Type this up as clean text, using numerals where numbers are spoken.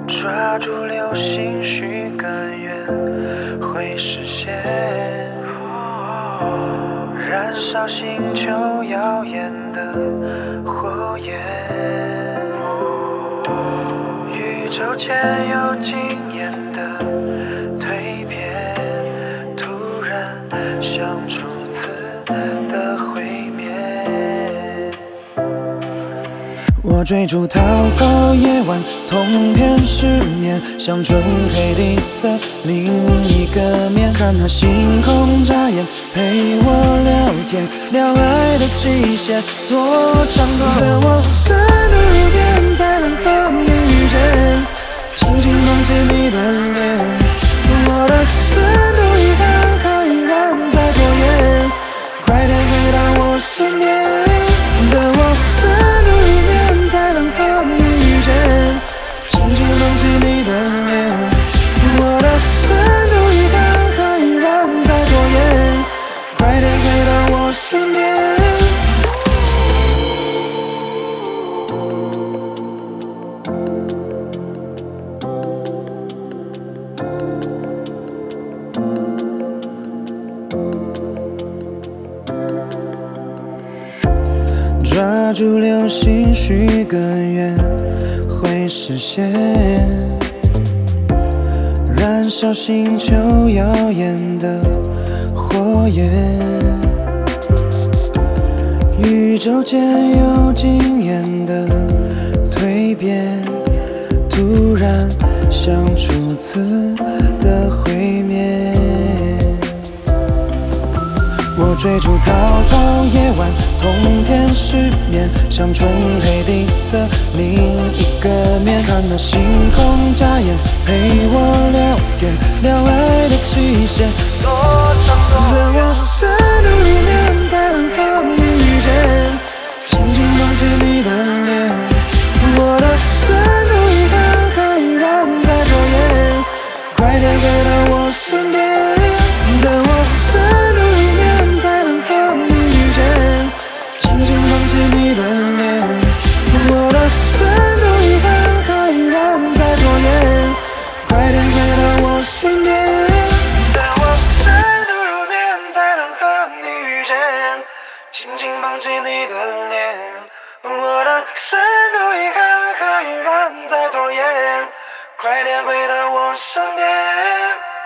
抓住流星许个愿会实现，燃烧星球耀眼的火焰。宇宙间有惊艳的蜕变，突然像初次的会面。我追逐逃跑，夜晚通篇失眠，像纯黑底色另一个面。看那星空眨眼，陪我聊天，聊爱的期限多长多远。等我深度入眠，才能和你遇见，轻轻碰见你的脸。我的深度遗憾还依然在拖延，快点回到我身边。等我深度入眠，才能和你遇见，轻轻碰见你的脸。我的深度遗憾还依然在拖延，快点回到我身边。抓住流星许个愿会实现，燃烧星球耀眼的火焰。宇宙间有惊艳的蜕变，突然像初次的会面。我追逐逃跑，夜晚通篇失眠，像纯黑底色另一个面。看那星空眨眼，陪我聊天，聊爱的期限多长多远。等我深度入眠，才能和你遇见，轻轻碰见你的脸。我的深度遗憾还依然在拖延，快点回到我身边。等我深度入眠，才能和你遇见，轻轻碰见你的脸。我的深度遗憾还依然在拖延，快点回到我身边。等我深度入眠，才能和你遇见，轻轻碰见你的脸。我的深度遗憾还依然在拖延，快点回到我身边。